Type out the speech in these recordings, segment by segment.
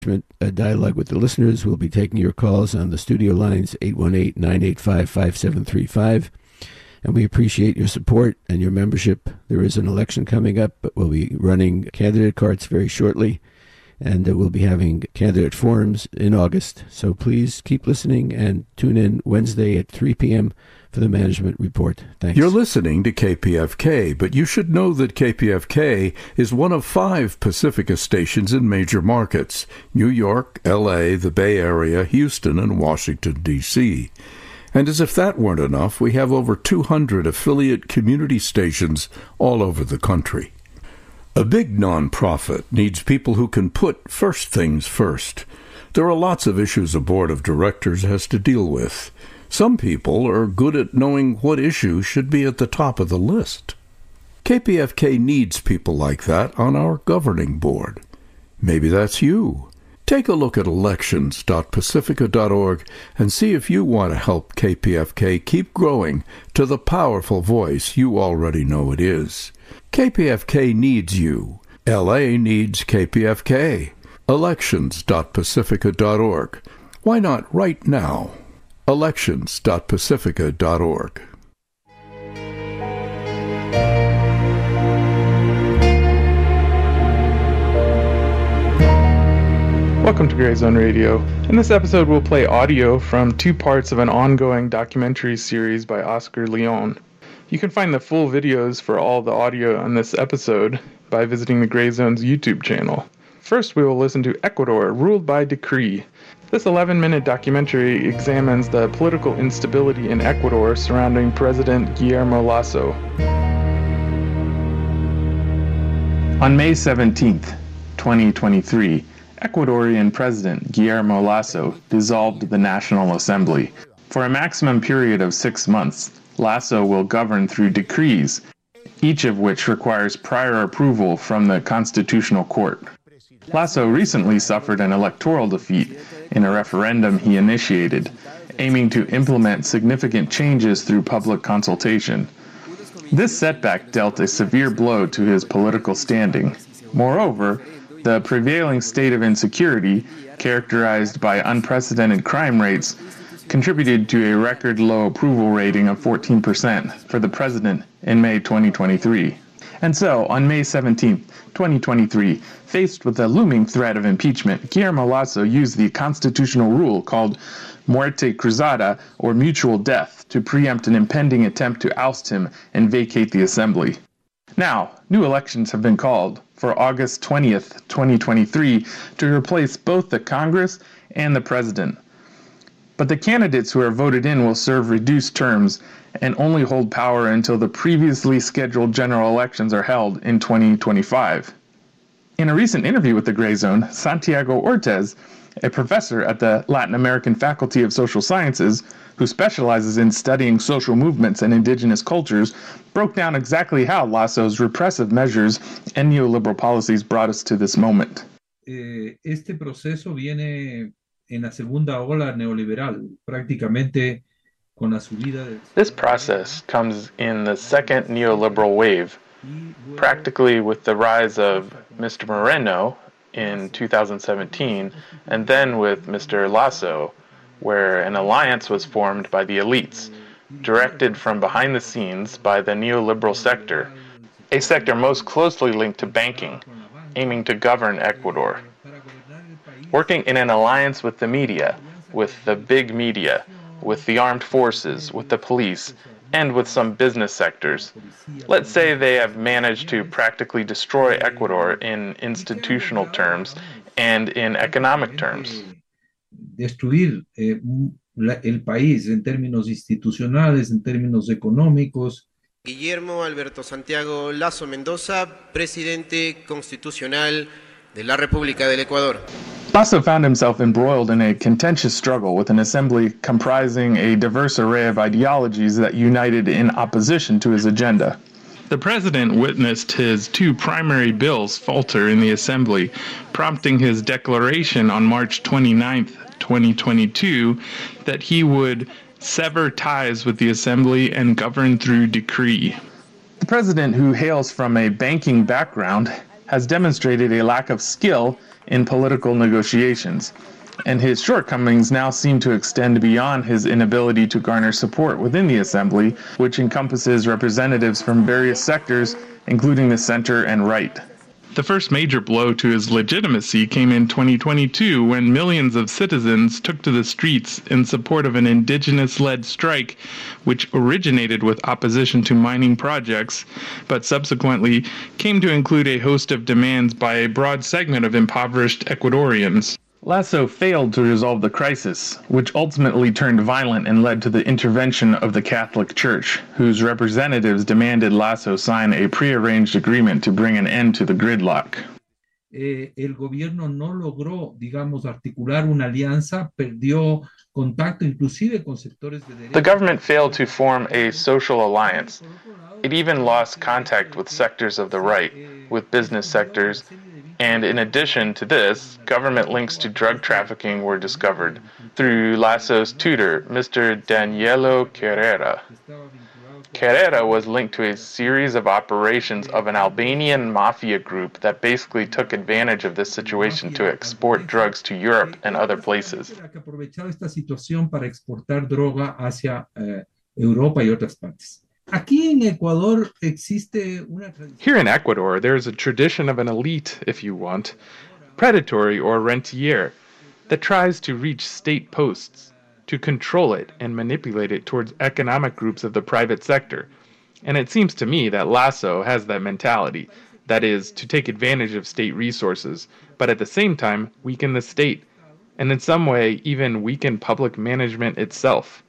dialogue with the listeners. We'll be taking your calls on the studio lines, 818-985-5735. And we appreciate your support and your membership. There is an election coming up, but we'll be running candidate cards very shortly. And we'll be having candidate forums in August. So please keep listening and tune in Wednesday at 3 p.m. for the Management Report. Thanks. You're listening to KPFK, but you should know that KPFK is one of 5 Pacifica stations in major markets: New York, L.A., the Bay Area, Houston, and Washington, D.C. And as if that weren't enough, we have over 200 affiliate community stations all over the country. A big nonprofit needs people who can put first things first. There are lots of issues a board of directors has to deal with. Some people are good at knowing what issues should be at the top of the list. KPFK needs people like that on our governing board. Maybe that's you. Take a look at elections.pacifica.org and see if you want to help KPFK keep growing to the powerful voice you already know it is. KPFK needs you. LA needs KPFK. Elections.pacifica.org. Why not right now? Elections.pacifica.org. Welcome to Gray Zone Radio. In this episode, we'll play audio from 2 parts of an ongoing documentary series by Oscar Leon. You can find the full videos for all the audio on this episode by visiting the Gray Zone's YouTube channel. First, we will listen to Ecuador, Ruled by Decree. This 11-minute documentary examines the political instability in Ecuador surrounding President Guillermo Lasso. On May 17th, 2023, Ecuadorian President Guillermo Lasso dissolved the National Assembly. For a maximum period of 6 months, Lasso will govern through decrees, each of which requires prior approval from the Constitutional Court. Lasso recently suffered an electoral defeat in a referendum he initiated, aiming to implement significant changes through public consultation. This setback dealt a severe blow to his political standing. Moreover, the prevailing state of insecurity, characterized by unprecedented crime rates, contributed to a record low approval rating of 14% for the president in May 2023. And so, on May 17, 2023, faced with the looming threat of impeachment, Guillermo Lasso used the constitutional rule called muerte cruzada, or mutual death, to preempt an impending attempt to oust him and vacate the assembly. Now, new elections have been called for August 20th, 2023, to replace both the Congress and the President. But the candidates who are voted in will serve reduced terms and only hold power until the previously scheduled general elections are held in 2025. In a recent interview with the Gray Zone, Santiago Ortiz, a professor at the Latin American Faculty of Social Sciences, who specializes in studying social movements and indigenous cultures, broke down exactly how Lasso's repressive measures and neoliberal policies brought us to this moment. Este proceso viene en la segunda ola neoliberal, prácticamente con la subida de... This process comes in the second neoliberal wave, practically with the rise of Mr. Moreno in 2017, and then with Mr. Lasso, where an alliance was formed by the elites, directed from behind the scenes by the neoliberal sector, a sector most closely linked to banking, aiming to govern Ecuador. Working in an alliance with the media, with the big media, with the armed forces, with the police, and with some business sectors. Let's say they have managed to practically destroy Ecuador in institutional terms and in economic terms. Destruir el país en términos institucionales, en términos económicos. Guillermo Alberto Santiago Lasso Mendoza, presidente constitucional de la República del Ecuador. Lasso found himself embroiled in a contentious struggle with an assembly comprising a diverse array of ideologies that united in opposition to his agenda. The president witnessed his 2 primary bills falter in the assembly, prompting his declaration on March 29, 2022, that he would sever ties with the assembly and govern through decree. The president, who hails from a banking background, has demonstrated a lack of skill in political negotiations, and his shortcomings now seem to extend beyond his inability to garner support within the assembly, which encompasses representatives from various sectors, including the center and right. The first major blow to his legitimacy came in 2022 when millions of citizens took to the streets in support of an indigenous-led strike which originated with opposition to mining projects, but subsequently came to include a host of demands by a broad segment of impoverished Ecuadorians. Lasso failed to resolve the crisis, which ultimately turned violent and led to the intervention of the Catholic Church, whose representatives demanded Lasso sign a prearranged agreement to bring an end to the gridlock. El gobierno no logró, digamos, articular una alianza, perdió contacto inclusive con sectores de derecha. The government failed to form a social alliance. It even lost contact with sectors of the right, with business sectors, and in addition to this, government links to drug trafficking were discovered through Lasso's tutor, Mr. Danielo Carrera. Carrera was linked to a series of operations of an Albanian mafia group that basically took advantage of this situation to export drugs to Europe and other places. Here in Ecuador, there is a tradition of an elite, if you want, predatory or rentier, that tries to reach state posts, to control it and manipulate it towards economic groups of the private sector. And it seems to me that Lasso has that mentality, that is, to take advantage of state resources, but at the same time weaken the state, and in some way even weaken public management itself.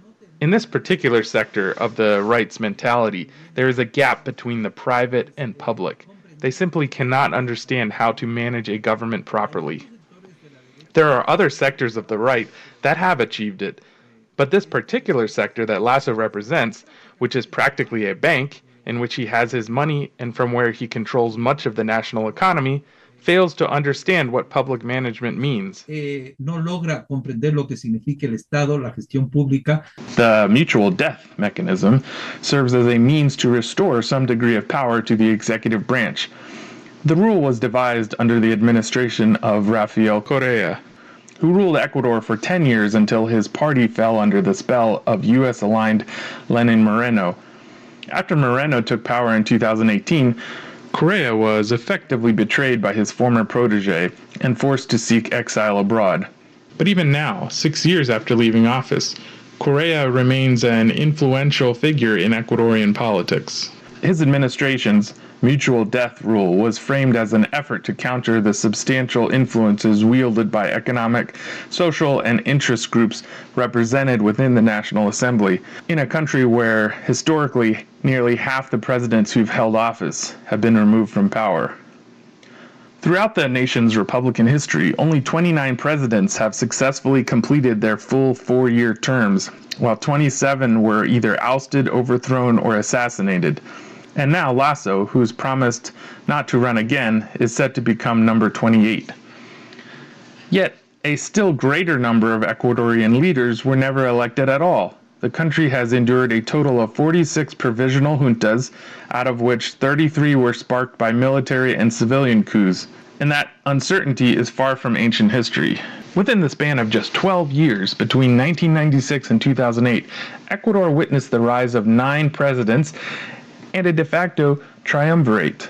In this particular sector of the right's mentality, there is a gap between the private and public. They simply cannot understand how to manage a government properly. There are other sectors of the right that have achieved it, but this particular sector that Lasso represents, which is practically a bank, in which he has his money and from where he controls much of the national economy, fails to understand what public management means. No logra comprender lo que significa el Estado, la gestión pública. The mutual death mechanism serves as a means to restore some degree of power to the executive branch. The rule was devised under the administration of Rafael Correa, who ruled Ecuador for 10 years until his party fell under the spell of U.S.-aligned Lenin Moreno. After Moreno took power in 2018, Correa was effectively betrayed by his former protege and forced to seek exile abroad. But even now, 6 years after leaving office, Correa remains an influential figure in Ecuadorian politics. His administration's mutual death rule was framed as an effort to counter the substantial influences wielded by economic, social, and interest groups represented within the National Assembly, in a country where, historically, nearly half the presidents who've held office have been removed from power. Throughout the nation's Republican history, only 29 presidents have successfully completed their full 4-year terms, while 27 were either ousted, overthrown, or assassinated. And now Lasso, who's promised not to run again, is set to become number 28. Yet, a still greater number of Ecuadorian leaders were never elected at all. The country has endured a total of 46 provisional juntas, out of which 33 were sparked by military and civilian coups, and that uncertainty is far from ancient history. Within the span of just 12 years, between 1996 and 2008, Ecuador witnessed the rise of 9 presidents and a de facto triumvirate.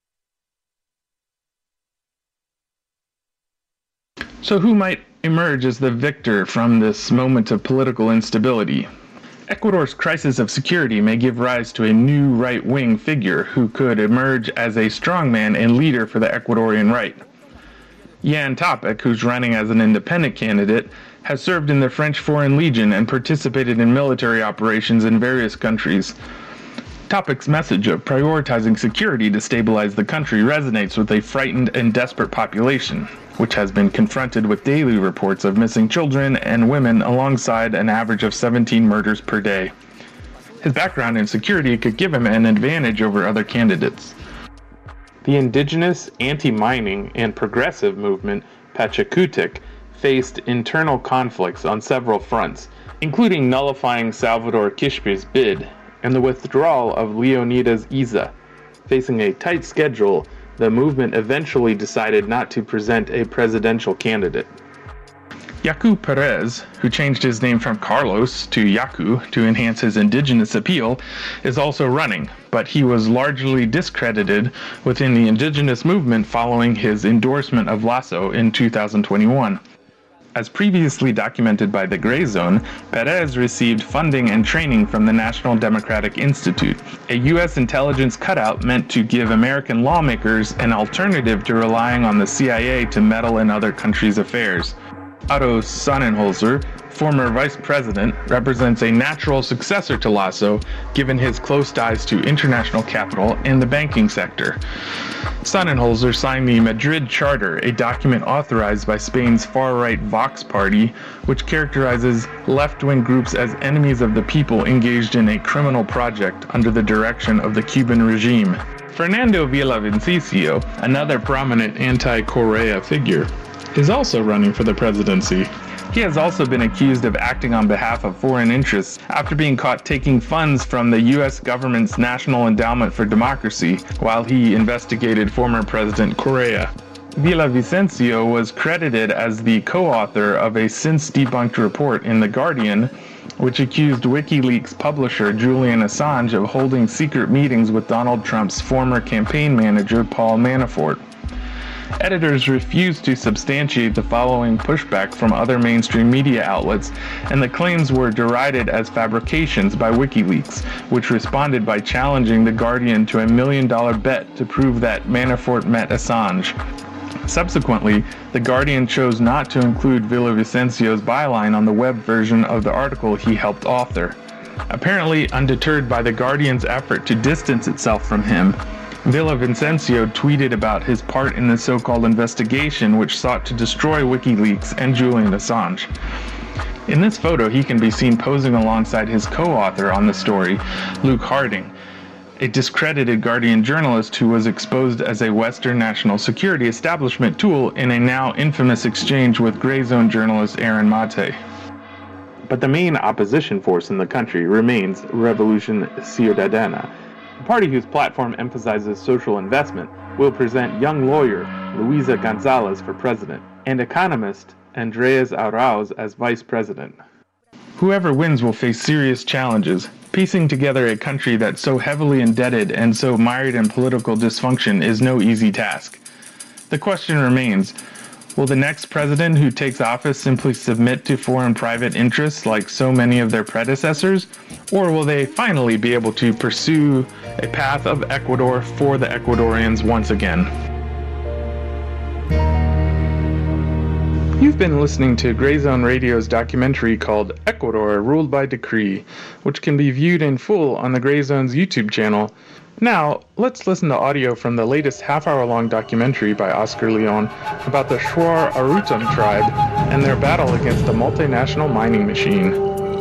So who might emerge as the victor from this moment of political instability? Ecuador's crisis of security may give rise to a new right-wing figure who could emerge as a strongman and leader for the Ecuadorian right. Jan Topic, who's running as an independent candidate, has served in the French Foreign Legion and participated in military operations in various countries. Topic's message of prioritizing security to stabilize the country resonates with a frightened and desperate population, which has been confronted with daily reports of missing children and women alongside an average of 17 murders per day. His background in security could give him an advantage over other candidates. The indigenous, anti-mining, and progressive movement, Pachakutik, faced internal conflicts on several fronts, including nullifying Salvador Quispe's bid and the withdrawal of Leonidas Iza, facing a tight schedule the movement eventually decided not to present a presidential candidate. Yaku Perez, who changed his name from Carlos to Yaku to enhance his indigenous appeal, is also running, but he was largely discredited within the indigenous movement following his endorsement of Lasso in 2021. As previously documented by the Gray Zone, Perez received funding and training from the National Democratic Institute, a U.S. intelligence cutout meant to give American lawmakers an alternative to relying on the CIA to meddle in other countries' affairs. Otto Sonnenholzer, former vice president, represents a natural successor to Lasso, given his close ties to international capital and the banking sector. Sonnenholzer signed the Madrid Charter, a document authorized by Spain's far-right Vox party, which characterizes left-wing groups as enemies of the people engaged in a criminal project under the direction of the Cuban regime. Fernando Villavicencio, another prominent anti-Correa figure, is also running for the presidency. He has also been accused of acting on behalf of foreign interests after being caught taking funds from the U.S. government's National Endowment for Democracy while he investigated former President Correa. Villavicencio was credited as the co-author of a since-debunked report in The Guardian, which accused WikiLeaks publisher Julian Assange of holding secret meetings with Donald Trump's former campaign manager Paul Manafort. Editors refused to substantiate the following pushback from other mainstream media outlets, and the claims were derided as fabrications by WikiLeaks, which responded by challenging The Guardian to $1 million bet to prove that Manafort met Assange. Subsequently, The Guardian chose not to include Villavicencio's byline on the web version of the article he helped author. Apparently undeterred by The Guardian's effort to distance itself from him, Villavicencio tweeted about his part in the so-called investigation which sought to destroy WikiLeaks and Julian Assange. In this photo, he can be seen posing alongside his co-author on the story, Luke Harding, a discredited Guardian journalist who was exposed as a Western national security establishment tool in a now infamous exchange with Gray Zone journalist Aaron Mate. But the main opposition force in the country remains Revolution Ciudadana, a party whose platform emphasizes social investment will present young lawyer Luisa Gonzalez for president and economist Andreas Arauz as vice president. Whoever wins will face serious challenges. Piecing together a country that's so heavily indebted and so mired in political dysfunction is no easy task. The question remains, will the next president who takes office simply submit to foreign private interests like so many of their predecessors, or will they finally be able to pursue a path of Ecuador for the Ecuadorians once again? You've been listening to Gray Zone Radio's documentary called Ecuador Ruled by Decree, which can be viewed in full on the Gray Zone's YouTube channel. Now, let's listen to audio from the latest half-hour-long documentary by Oscar Leon about the Shuar Arutum tribe and their battle against a multinational mining machine.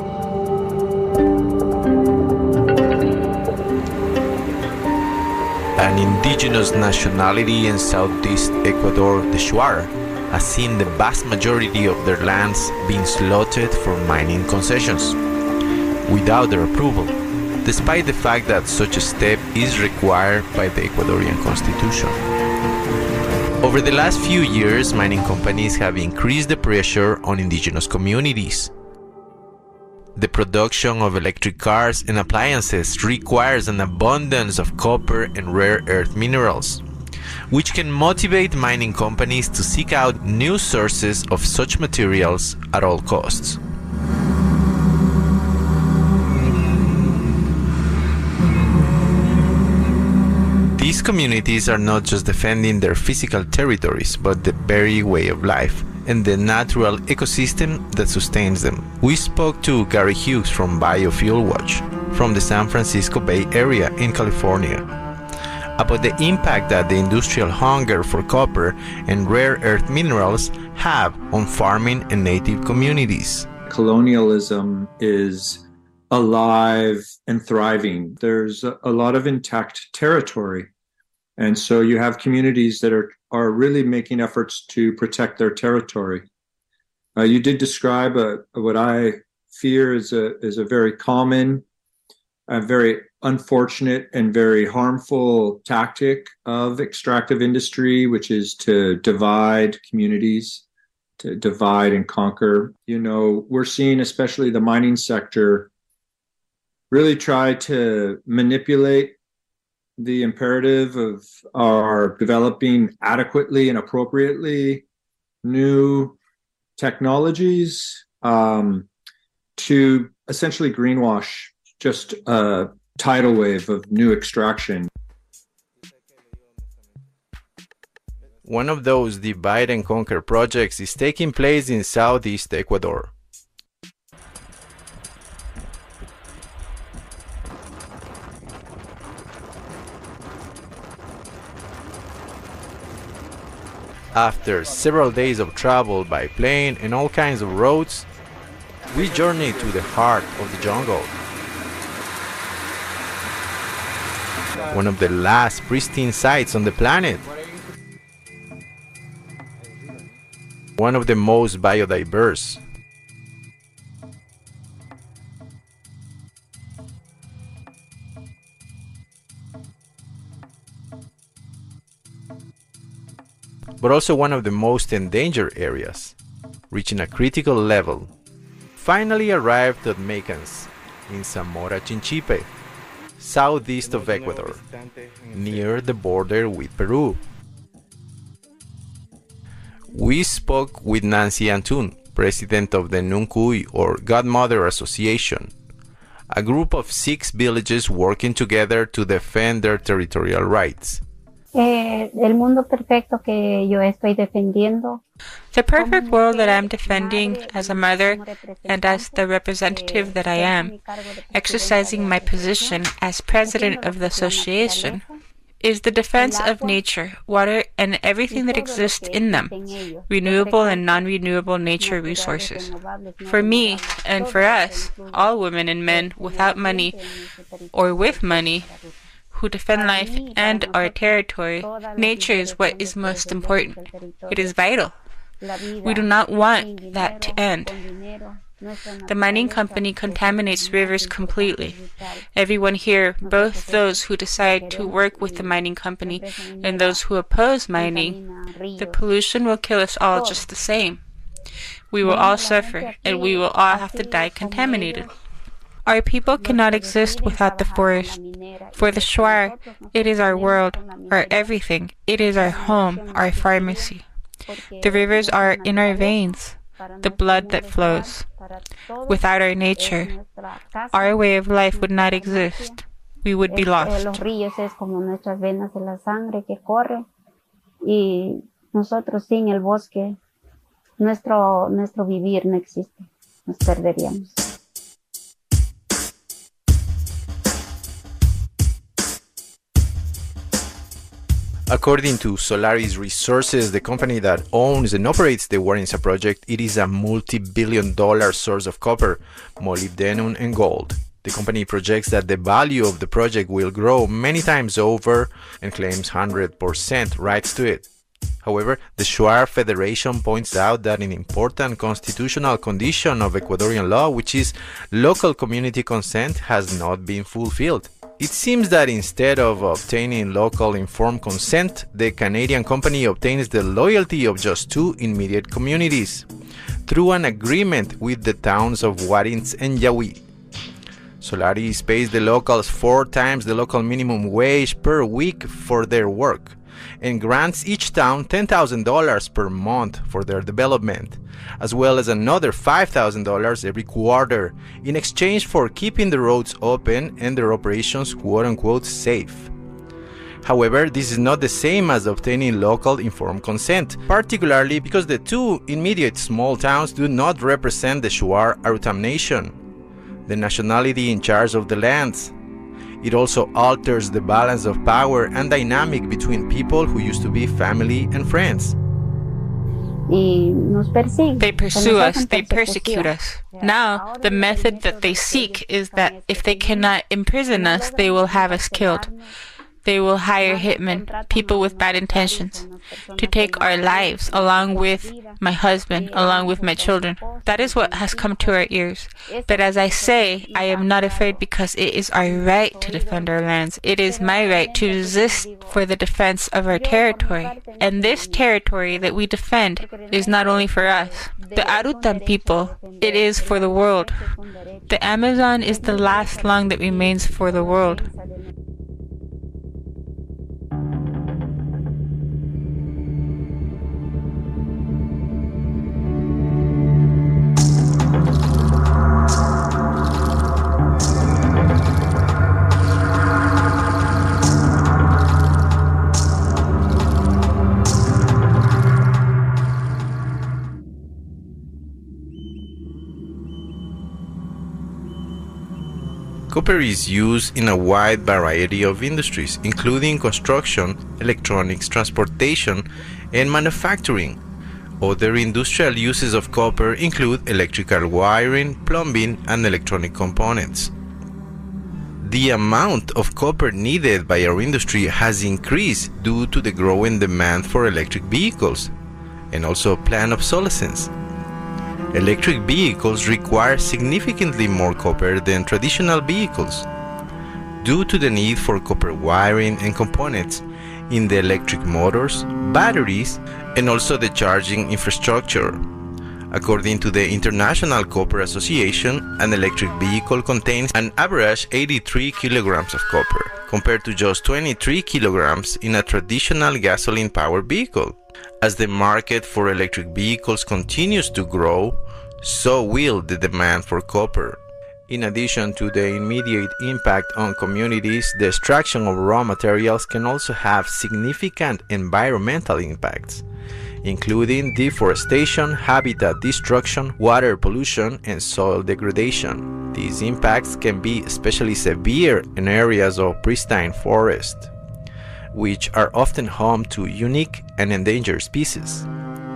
An indigenous nationality in southeast Ecuador, the Shuar, has seen the vast majority of their lands being slotted for mining concessions without their approval, despite the fact that such a step is required by the Ecuadorian constitution. Over the last few years, mining companies have increased the pressure on indigenous communities. The production of electric cars and appliances requires an abundance of copper and rare earth minerals, which can motivate mining companies to seek out new sources of such materials at all costs. These communities are not just defending their physical territories, but the very way of life and the natural ecosystem that sustains them. We spoke to Gary Hughes from Biofuel Watch, from the San Francisco Bay Area in California, about the impact that the industrial hunger for copper and rare earth minerals have on farming and native communities. Colonialism is alive and thriving. There's a lot of intact territory. And so you have communities that are really making efforts to protect their territory. You did describe what I fear is a very common, a very unfortunate and very harmful tactic of extractive industry, which is to divide communities, to divide and conquer. We're seeing especially the mining sector really try to manipulate the imperative of our developing adequately and appropriately new technologies to essentially greenwash just a tidal wave of new extraction. One of those divide and conquer projects is taking place in southeast Ecuador. After several days of travel by plane and all kinds of roads, we journey to the heart of the jungle. One of the last pristine sites on the planet. One of the most biodiverse. But also one of the most endangered areas, reaching a critical level. Finally arrived at Maycans, in Zamora Chinchipe, southeast of Ecuador, near the border with Peru. We spoke with Nancy Antun, president of the Nuncuy or Godmother Association, a group of 6 villages working together to defend their territorial rights. El mundo perfecto que yo estoy defendiendo. The perfect world that I'm defending as a mother and as the representative that I am, exercising my position as president of the association, is the defense of nature, water, and everything that exists in them, renewable and non-renewable nature resources. For me, and for us, all women and men without money or with money, who defend life and our territory, nature is what is most important. It is vital. We do not want that to end. The mining company contaminates rivers completely. Everyone here, both those who decide to work with the mining company and those who oppose mining, the pollution will kill us all just the same. We will all suffer, and we will all have to die contaminated. Our people cannot exist without the forest. For the Shuar, it is our world, our everything. It is our home, our pharmacy. The rivers are in our veins, the blood that flows. Without our nature, our way of life would not exist. We would be lost. Los ríos es como nuestras venas de la sangre que corre, y nosotros sin el bosque, nuestro vivir no existe. Nos perderíamos. According to Solaris Resources, the company that owns and operates the Warintza project, it is a multi-billion-dollar source of copper, molybdenum, and gold. The company projects that the value of the project will grow many times over and claims 100% rights to it. However, the Shuar Federation points out that an important constitutional condition of Ecuadorian law, which is local community consent, has not been fulfilled. It seems that instead of obtaining local informed consent, the Canadian company obtains the loyalty of just 2 immediate communities through an agreement with the towns of Warintza and Yawi. Solaris pays the locals 4 times the local minimum wage per week for their work and grants each town $10,000 per month for their development, as well as another $5,000 every quarter in exchange for keeping the roads open and their operations quote-unquote safe. However, this is not the same as obtaining local informed consent, particularly because the 2 immediate small towns do not represent the Shuar Arutam nation, the nationality in charge of the lands. It also alters the balance of power and dynamic between people who used to be family and friends. They pursue us, they persecute us. Now, the method that they seek is that if they cannot imprison us, they will have us killed. they will hire hitmen, people with bad intentions, to take our lives, along with my husband, along with my children. That is what has come to our ears. But as I say, I am not afraid because it is our right to defend our lands. It is my right to resist for the defense of our territory. And this territory that we defend is not only for us. The Arutan people, it is for the world. The Amazon is the last lung that remains for the world. Copper is used in a wide variety of industries, including construction, electronics, transportation, and manufacturing. Other industrial uses of copper include electrical wiring, plumbing, and electronic components. The amount of copper needed by our industry has increased due to the growing demand for electric vehicles and also planned obsolescence. Electric vehicles require significantly more copper than traditional vehicles due to the need for copper wiring and components in the electric motors, batteries, and also the charging infrastructure. According to the International Copper Association, an electric vehicle contains an average 83 kilograms of copper, compared to just 23 kilograms in a traditional gasoline-powered vehicle. As the market for electric vehicles continues to grow, so will the demand for copper. In addition to the immediate impact on communities, the extraction of raw materials can also have significant environmental impacts, including deforestation, habitat destruction, water pollution, and soil degradation. These impacts can be especially severe in areas of pristine forest, which are often home to unique and endangered species.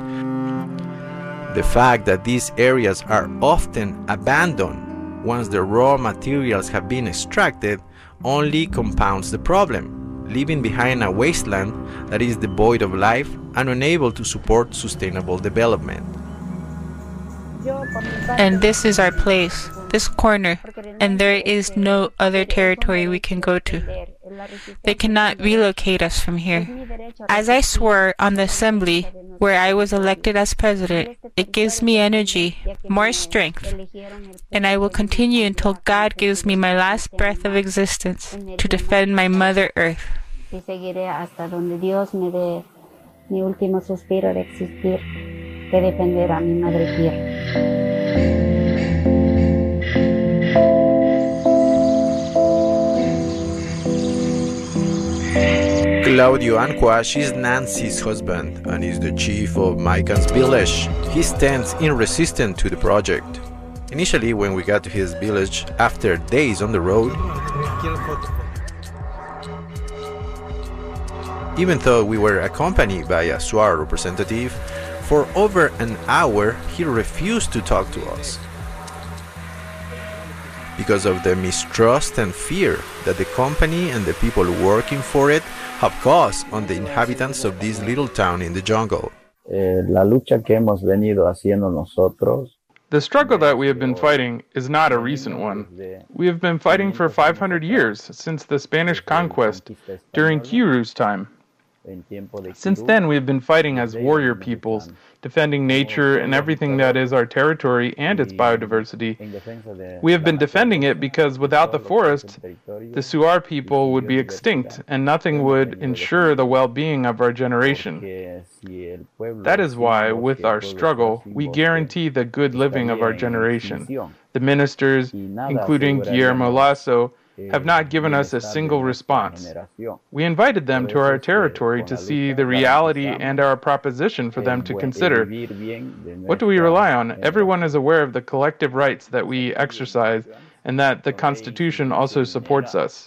The fact that these areas are often abandoned once the raw materials have been extracted only compounds the problem, leaving behind a wasteland that is devoid of life and unable to support sustainable development. And this is our place, this corner, and there is no other territory we can go to. They cannot relocate us from here. As I swore on the assembly where I was elected as president, it gives me energy, more strength, and I will continue until God gives me my last breath of existence to defend my Mother Earth. Y seguiré hasta donde Dios me dé mi último suspiro de existir, de defender a mi madre tierra. Claudio Anquash is Nancy's husband and is the chief of Maikans village. He stands in resistance to the project. Initially, when we got to his village, after days on the road, even though we were accompanied by a SUAR representative, for over an hour he refused to talk to us because of the mistrust and fear that the company and the people working for it have caused on the inhabitants of this little town in the jungle. La lucha que hemos venido haciendo nosotros. The struggle that we have been fighting is not a recent one. We have been fighting for 500 years, since the Spanish conquest, during Quiru's time. Since then, we have been fighting as warrior peoples, defending nature and everything that is our territory and its biodiversity. We have been defending it because without the forest, the SUAR people would be extinct and nothing would ensure the well-being of our generation. That is why, with our struggle, we guarantee the good living of our generation. The ministers, including Guillermo Lasso, have not given us a single response. We invited them to our territory to see the reality and our proposition for them to consider. What do we rely on? Everyone is aware of the collective rights that we exercise and that the Constitution also supports us.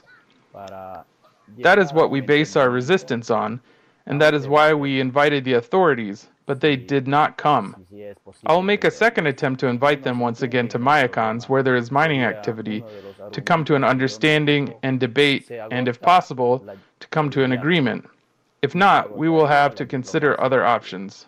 That is what we base our resistance on, and that is why we invited the authorities, but they did not come. I will make a second attempt to invite them once again to Mayacons, where there is mining activity, to come to an understanding and debate, and if possible, to come to an agreement. If not, we will have to consider other options.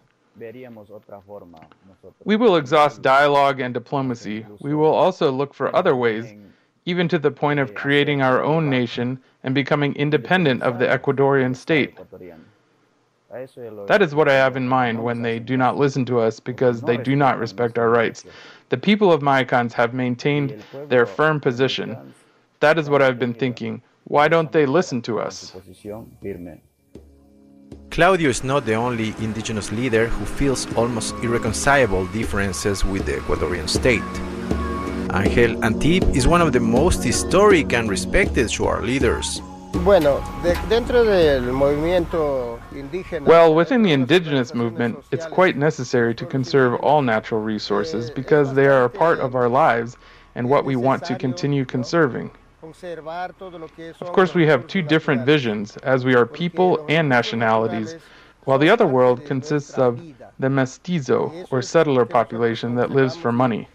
We will exhaust dialogue and diplomacy. We will also look for other ways, even to the point of creating our own nation and becoming independent of the Ecuadorian state. That is what I have in mind when they do not listen to us because they do not respect our rights. The people of Mayacons have maintained their firm position. That is what I've been thinking. Why don't they listen to us? Claudio is not the only indigenous leader who feels almost irreconcilable differences with the Ecuadorian state. Ángel Antib is one of the most historic and respected Shuar leaders. Well, within the indigenous movement, it's quite necessary to conserve all natural resources because they are a part of our lives and what we want to continue conserving. Of course, we have two different visions, as we are people and nationalities, while the other world consists of the mestizo, or settler population that lives for money.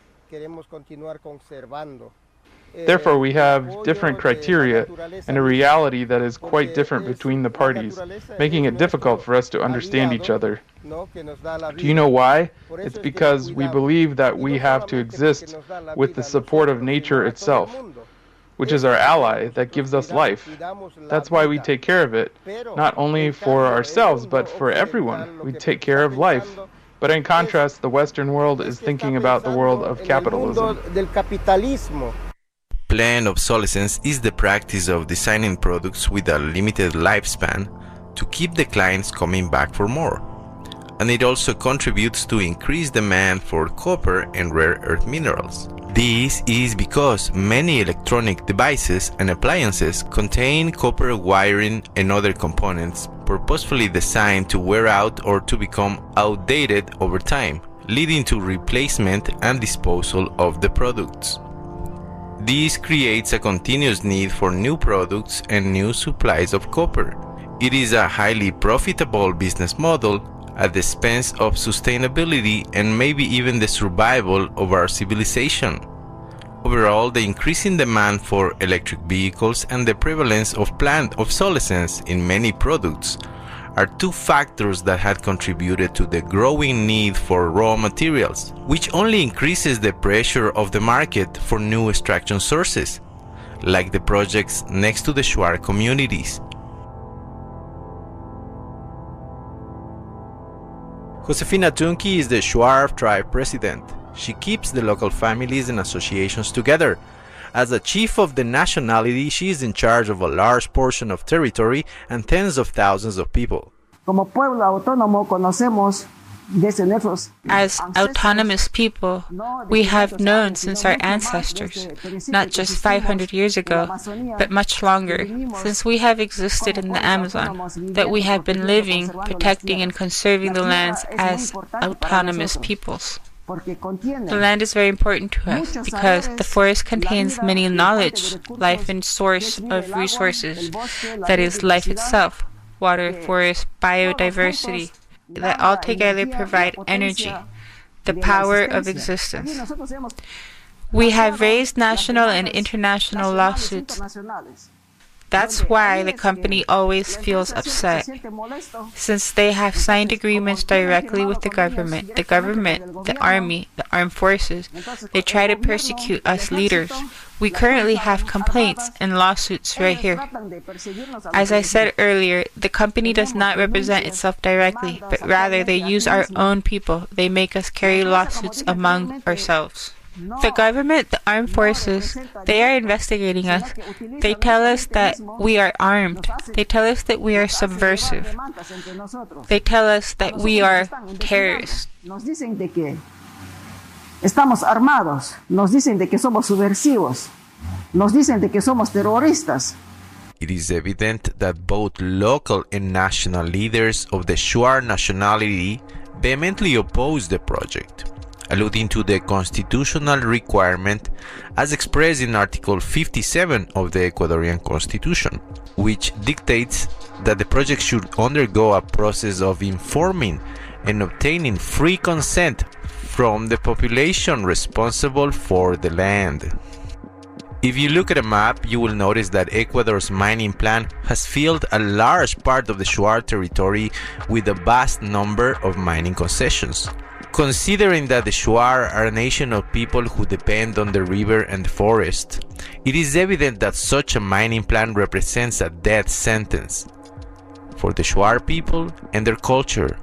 Therefore, we have different criteria and a reality that is quite different between the parties, making it difficult for us to understand each other. Do you know why? It's because we believe that we have to exist with the support of nature itself, which is our ally that gives us life. That's why we take care of it, not only for ourselves, but for everyone. We take care of life. But in contrast, the Western world is thinking about the world of capitalism. Planned obsolescence is the practice of designing products with a limited lifespan to keep the clients coming back for more. And it also contributes to increased demand for copper and rare earth minerals. This is because many electronic devices and appliances contain copper wiring and other components purposefully designed to wear out or to become outdated over time, leading to replacement and disposal of the products. This creates a continuous need for new products and new supplies of copper. It is a highly profitable business model at the expense of sustainability and maybe even the survival of our civilization. Overall, the increasing demand for electric vehicles and the prevalence of planned obsolescence in many products are two factors that had contributed to the growing need for raw materials, which only increases the pressure of the market for new extraction sources, like the projects next to the Shuar communities. Josefina Tunki is the Shuar tribe president. She keeps the local families and associations together. As the chief of the nationality, she is in charge of a large portion of territory and tens of thousands of people. As autonomous people, we have known since our ancestors, not just 500 years ago, but much longer, since we have existed in the Amazon, that we have been living, protecting, and conserving the lands as autonomous peoples. The land is very important to us because the forest contains many knowledge, life and source of resources, that is, life itself, water, forest, biodiversity, that all together provide energy, the power of existence. We have raised national and international lawsuits. That's why the company always feels upset, since they have signed agreements directly with the government, the army, the armed forces. They try to persecute us leaders. We currently have complaints and lawsuits right here. As I said earlier, the company does not represent itself directly, but rather they use our own people. They make us carry lawsuits among ourselves. The government, the armed forces, they are investigating us. They tell us that we are armed. They tell us that we are subversive. They tell us that we are terrorists. Estamos armados. Nos dicen de que somos subversivos. Nos dicen de que somos terroristas. It is evident that both local and national leaders of the Shuar nationality vehemently oppose the project, alluding to the constitutional requirement as expressed in Article 57 of the Ecuadorian Constitution, which dictates that the project should undergo a process of informing and obtaining free consent from the population responsible for the land. If you look at a map, you will notice that Ecuador's mining plan has filled a large part of the Shuar territory with a vast number of mining concessions. Considering that the Shuar are a nation of people who depend on the river and the forest, it is evident that such a mining plan represents a death sentence for the Shuar people and their culture.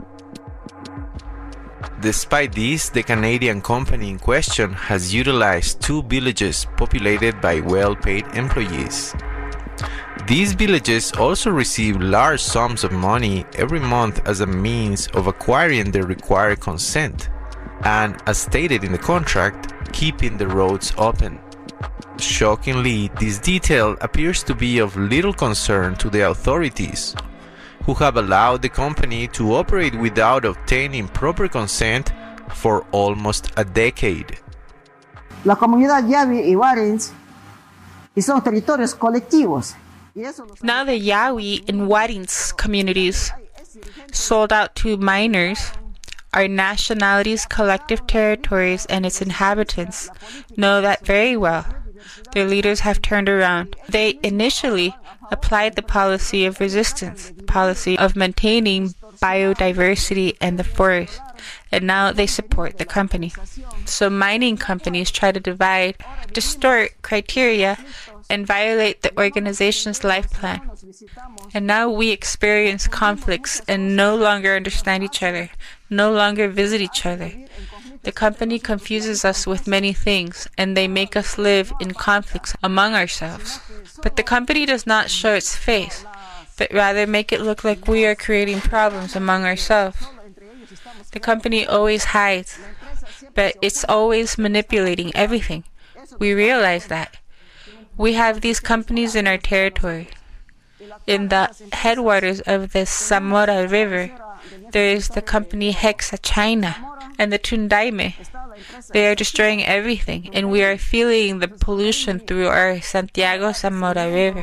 Despite this, the Canadian company in question has utilized 2 villages populated by well-paid employees. These villages also receive large sums of money every month as a means of acquiring the required consent, and, as stated in the contract, keeping the roads open. Shockingly, this detail appears to be of little concern to the authorities, who have allowed the company to operate without obtaining proper consent for almost a decade. La comunidad Yawi y Warins y son territorios colectivos. Now the Yawi and Warins communities, sold out to miners, our nationality's collective territories, and its inhabitants know that very well. Their leaders have turned around. They initially applied the policy of resistance, policy of maintaining biodiversity and the forest, and now they support the company. So mining companies try to divide, distort criteria, and violate the organization's life plan. And now we experience conflicts and no longer understand each other, no longer visit each other. The company confuses us with many things, and they make us live in conflicts among ourselves. But the company does not show its face, but rather make it look like we are creating problems among ourselves. The company always hides, but it's always manipulating everything. We realize that. We have these companies in our territory. In the headwaters of the Zamora River, there is the company Hexa China and the Tundaime. They are destroying everything, and we are feeling the pollution through our Santiago Zamora River,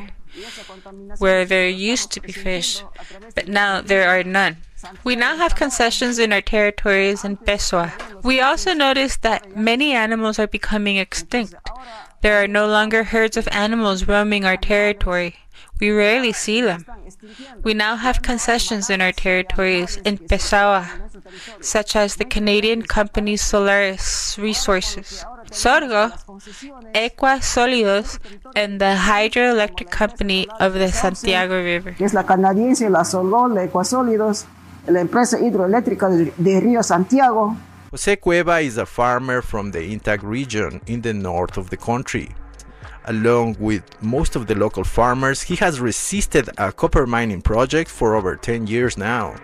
where there used to be fish, but now there are none. We now have concessions in our territories in Pessoa. We also noticed that many animals are becoming extinct. There are no longer herds of animals roaming our territory. We rarely see them. We now have concessions in our territories in Pessoa, such as the Canadian company Solaris Resources, Sorgo, Equa Sólidos, and the hydroelectric company of the Santiago River. Es la canadiense, la Sorgo, la Equa Sólidos, la empresa hidroeléctrica de Río Santiago. Jose Cueva is a farmer from the Intac region in the north of the country. Along with most of the local farmers, he has resisted a copper mining project for over 10 years now.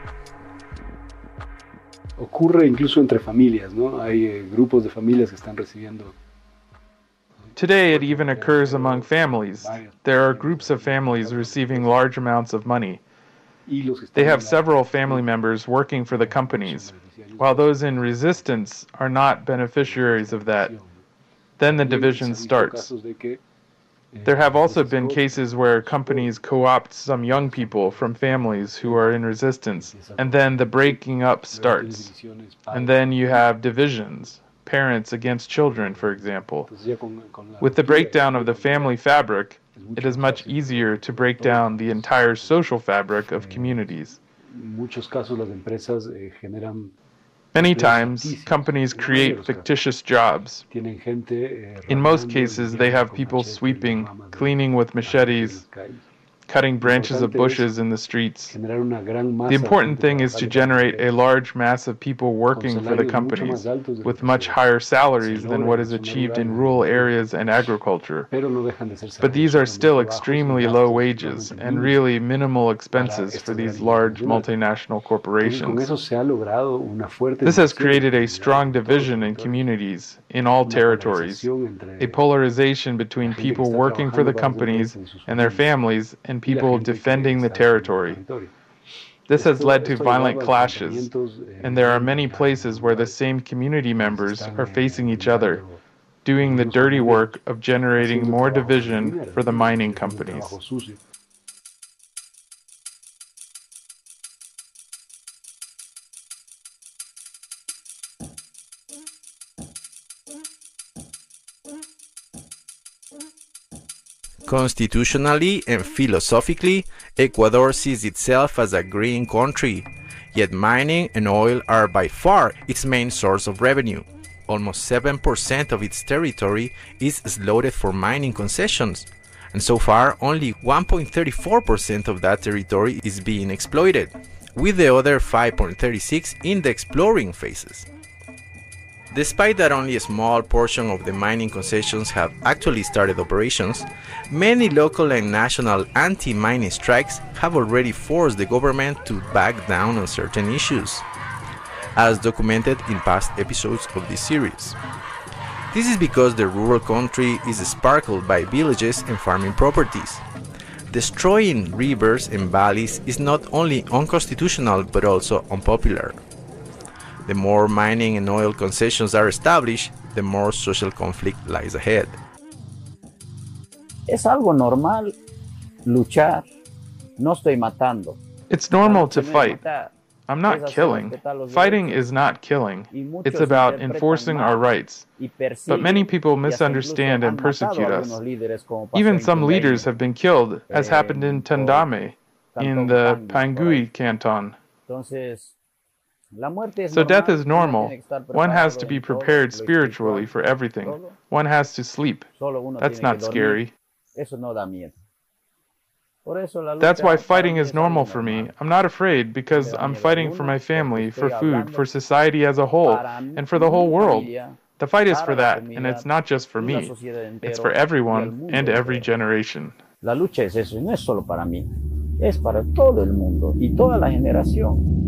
Ocurre incluso entre familias, ¿no? Hay grupos de familias que están recibiendo. Today it even occurs among families. There are groups of families receiving large amounts of money. They have several family members working for the companies, while those in resistance are not beneficiaries of that. Then the division starts. There have also been cases where companies co-opt some young people from families who are in resistance, and then the breaking up starts. And then you have divisions, parents against children, for example. With the breakdown of the family fabric, it is much easier to break down the entire social fabric of communities. Many times, companies create fictitious jobs. In most cases, they have people sweeping, cleaning with machetes, cutting branches of bushes in the streets. The important thing is to generate a large mass of people working for the companies with much higher salaries than what is achieved in rural areas and agriculture. But these are still extremely low wages and really minimal expenses for these large multinational corporations. This has created a strong division in communities, in all territories, a polarization between people working for the companies and their families and people defending the territory. This has led to violent clashes, and there are many places where the same community members are facing each other, doing the dirty work of generating more division for the mining companies. Constitutionally and philosophically, Ecuador sees itself as a green country, yet mining and oil are by far its main source of revenue. Almost 7% of its territory is slotted for mining concessions, and so far only 1.34% of that territory is being exploited, with the other 5.36% in the exploring phases. Despite that only a small portion of the mining concessions have actually started operations, many local and national anti-mining strikes have already forced the government to back down on certain issues, as documented in past episodes of this series. This is because the rural country is sparkled by villages and farming properties. Destroying rivers and valleys is not only unconstitutional but also unpopular. The more mining and oil concessions are established, the more social conflict lies ahead. Es algo normal luchar. No estoy matando. It's normal to fight. I'm not killing. Fighting is not killing. It's about enforcing our rights. But many people misunderstand and persecute us. Even some leaders have been killed, as happened in Tendame, in the Pangui canton. So death is normal. One has to be prepared spiritually for everything. One has to sleep. That's not scary. That's why fighting is normal for me. I'm not afraid because I'm fighting for my family, for food, for society as a whole, and for the whole world. The fight is for that, and it's not just for me. It's for everyone and every generation. La lucha es eso, y no es solo para mí. Es para todo el mundo y toda la generación.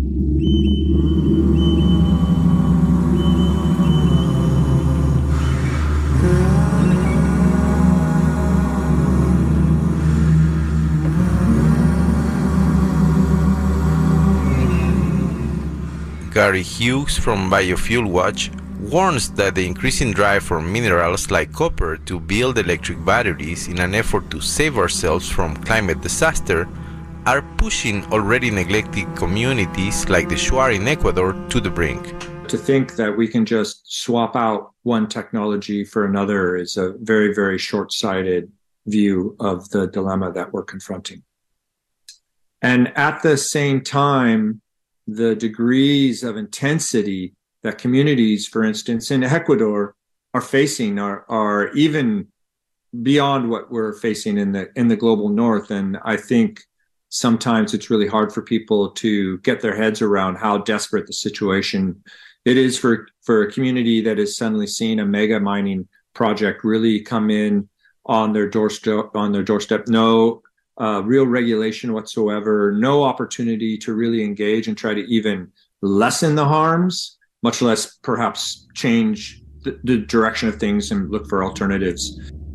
Gary Hughes from Biofuel Watch warns that the increasing drive for minerals like copper to build electric batteries in an effort to save ourselves from climate disaster are pushing already neglected communities like the Shuar in Ecuador to the brink. To think that we can just swap out one technology for another is a very, very short-sighted view of the dilemma that we're confronting. And at the same time, the degrees of intensity that communities, for instance, in Ecuador are facing are even beyond what we're facing in the global north. And I think sometimes it's really hard for people to get their heads around how desperate the situation it is for a community that is suddenly seeing a mega mining project really come in on their doorstep. No real regulation whatsoever, no opportunity to really engage and try to even lessen the harms, much less perhaps change the direction of things and look for alternatives.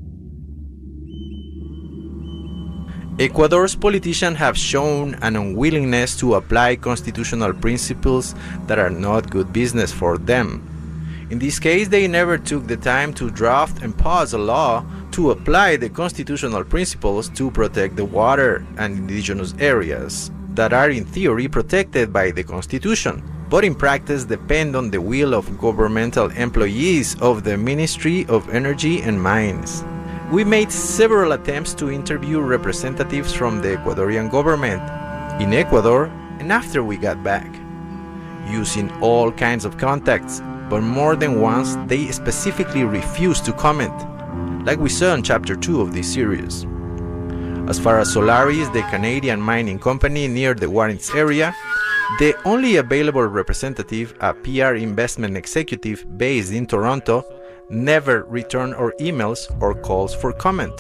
Ecuador's politicians have shown an unwillingness to apply constitutional principles that are not good business for them. In this case, they never took the time to draft and pass a law to apply the constitutional principles to protect the water and indigenous areas that are in theory protected by the Constitution, but in practice depend on the will of governmental employees of the Ministry of Energy and Mines. We made several attempts to interview representatives from the Ecuadorian government in Ecuador and after we got back, using all kinds of contacts, but more than once they specifically refused to comment, like we saw in Chapter 2 of this series. As far as Solaris, the Canadian mining company near the Warrens area, the only available representative, a PR investment executive based in Toronto, never returned our emails or calls for comment.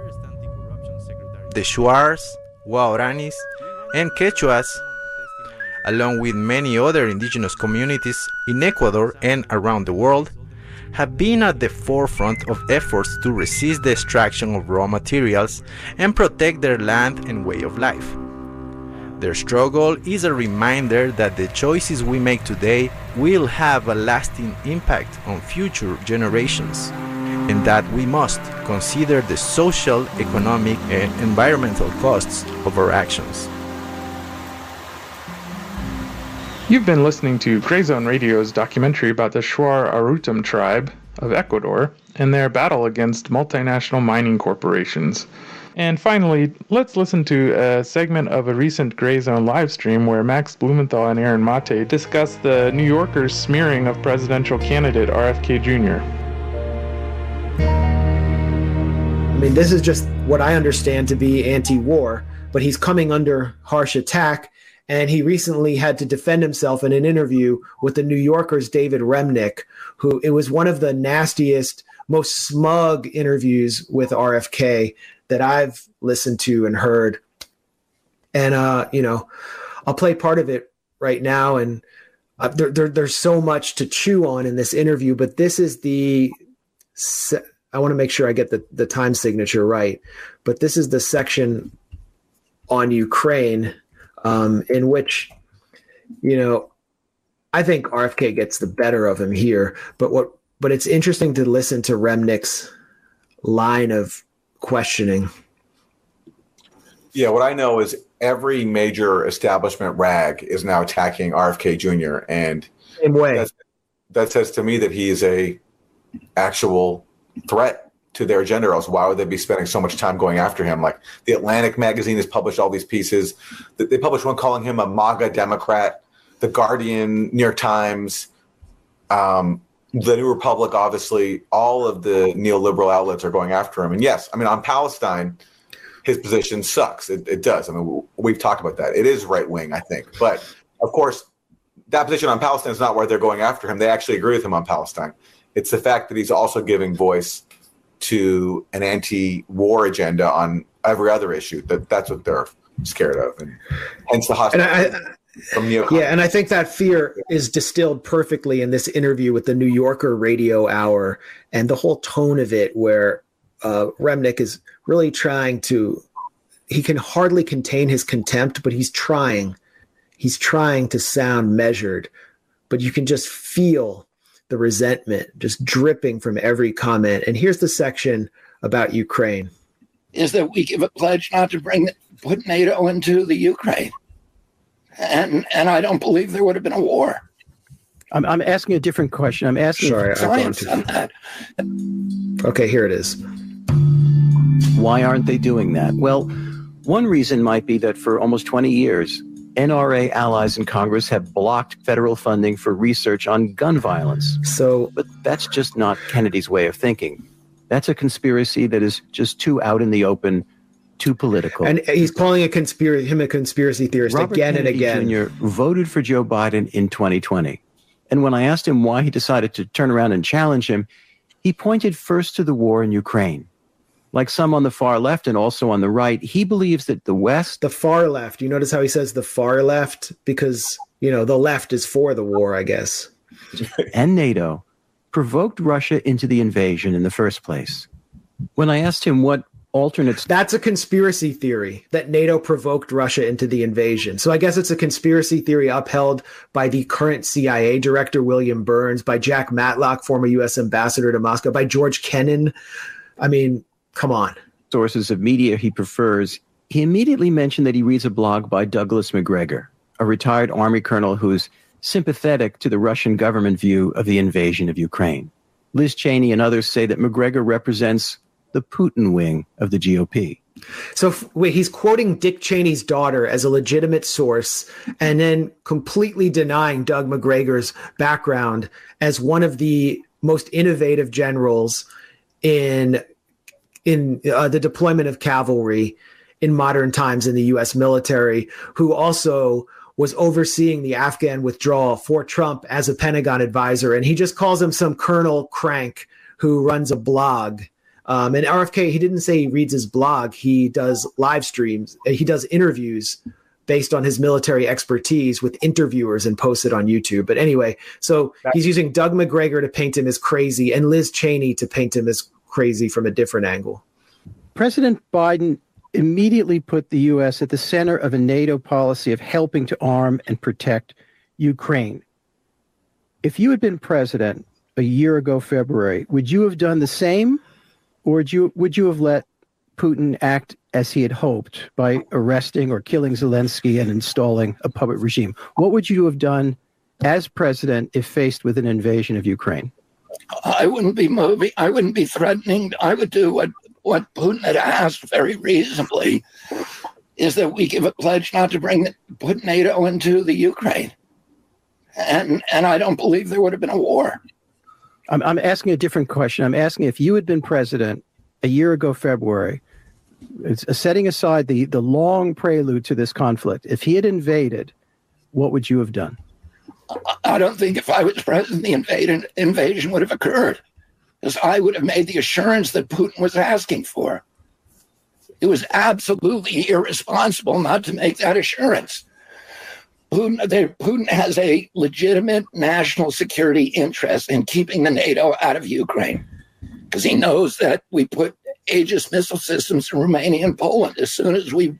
The Shuars, Waoranis, and Quechuas, along with many other indigenous communities in Ecuador and around the world, have been at the forefront of efforts to resist the extraction of raw materials and protect their land and way of life. Their struggle is a reminder that the choices we make today will have a lasting impact on future generations, and that we must consider the social, economic, and environmental costs of our actions. You've been listening to Gray Zone Radio's documentary about the Shuar Arutum tribe of Ecuador and their battle against multinational mining corporations. And finally, let's listen to a segment of a recent Gray Zone live stream where Max Blumenthal and Aaron Mate discuss the New Yorker's smearing of presidential candidate RFK Jr. I mean, this is just what I understand to be anti-war, but he's coming under harsh attack, and he recently had to defend himself in an interview with the New Yorker's David Remnick, who it was one of the nastiest, most smug interviews with RFK that I've listened to and heard. And, I'll play part of it right now. And there's so much to chew on in this interview, but this is I want to make sure I get the time signature right, but this is the section on Ukraine in which, I think RFK gets the better of him here, but it's interesting to listen to Remnick's line of questioning. Yeah, what I know is every major establishment rag is now attacking RFK Jr. and same way. That says to me that he is a actual threat to their agenda, or else why would they be spending so much time going after him? Like the Atlantic magazine has published all these pieces. They published one calling him a MAGA Democrat. The Guardian, New York Times, the New Republic, obviously, all of the neoliberal outlets are going after him. And yes, I mean, on Palestine, his position sucks. It does. I mean, we've talked about that. It is right-wing, I think. But, of course, that position on Palestine is not where they're going after him. They actually agree with him on Palestine. It's the fact that he's also giving voice to an anti-war agenda on every other issue. That's what they're scared of. And hence the hostility. And I think that fear is distilled perfectly in this interview with the New Yorker Radio Hour and the whole tone of it, where Remnick is really trying to, he can hardly contain his contempt, but he's trying to sound measured, but you can just feel the resentment just dripping from every comment. And here's the section about Ukraine. Is that we give a pledge not to put NATO into the Ukraine. And I don't believe there would have been a war. I'm asking a different question. I'm asking science on that. Okay, here it is. Why aren't they doing that? Well, one reason might be that for almost 20 years, NRA allies in Congress have blocked federal funding for research on gun violence. But that's just not Kennedy's way of thinking. That's a conspiracy that is just too out in the open, too political. And he's calling him a conspiracy theorist Robert again Kennedy and again. Jr. voted for Joe Biden in 2020. And when I asked him why he decided to turn around and challenge him, he pointed first to the war in Ukraine. Like some on the far left and also on the right, he believes that the West... The far left. You notice how he says the far left? Because, the left is for the war, I guess. And NATO provoked Russia into the invasion in the first place. When I asked him what alternates... That's a conspiracy theory, that NATO provoked Russia into the invasion. So I guess it's a conspiracy theory upheld by the current CIA director, William Burns, by Jack Matlock, former U.S. ambassador to Moscow, by George Kennan. I mean, come on. Sources of media he prefers. He immediately mentioned that he reads a blog by Douglas Macgregor, a retired Army colonel who's sympathetic to the Russian government view of the invasion of Ukraine. Liz Cheney and others say that Macgregor represents the Putin wing of the GOP. So wait, he's quoting Dick Cheney's daughter as a legitimate source and then completely denying Doug Macgregor's background as one of the most innovative generals in the deployment of cavalry in modern times in the U.S. military, who also was overseeing the Afghan withdrawal for Trump as a Pentagon advisor. And he just calls him some Colonel Crank who runs a blog. And RFK, he didn't say he reads his blog. He does live streams. He does interviews based on his military expertise with interviewers and posts it on YouTube. But anyway, so he's using Doug Macgregor to paint him as crazy and Liz Cheney to paint him as crazy from a different angle. President Biden immediately put the U.S. at the center of a NATO policy of helping to arm and protect Ukraine. If you had been president a year ago, February, would you have done the same? Or would you have let Putin act as he had hoped by arresting or killing Zelensky and installing a puppet regime? What would you have done as president if faced with an invasion of Ukraine? I wouldn't be moving. I wouldn't be threatening. I would do what Putin had asked very reasonably, is that we give a pledge not to put NATO into the Ukraine. And I don't believe there would have been a war. I'm asking a different question. I'm asking if you had been president a year ago, February, setting aside the long prelude to this conflict, if he had invaded, what would you have done? I don't think if I was president, the invasion would have occurred, because I would have made the assurance that Putin was asking for. It was absolutely irresponsible not to make that assurance. Putin has a legitimate national security interest in keeping the NATO out of Ukraine, because he knows that we put Aegis missile systems in Romania and Poland as soon as we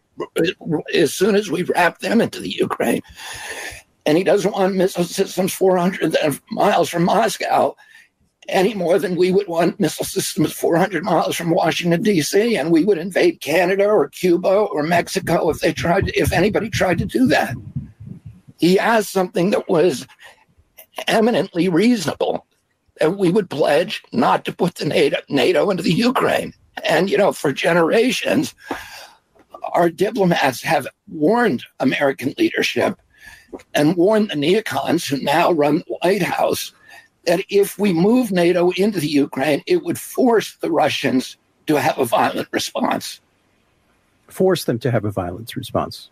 wrap them into the Ukraine. And he doesn't want missile systems 400 miles from Moscow any more than we would want missile systems 400 miles from Washington, D.C., and we would invade Canada or Cuba or Mexico if anybody tried to do that. He asked something that was eminently reasonable, that we would pledge not to put the NATO into the Ukraine. And, for generations, our diplomats have warned American leadership and warned the neocons who now run the White House that if we move NATO into the Ukraine, it would force the Russians to have a violent response. Force them to have a violent response.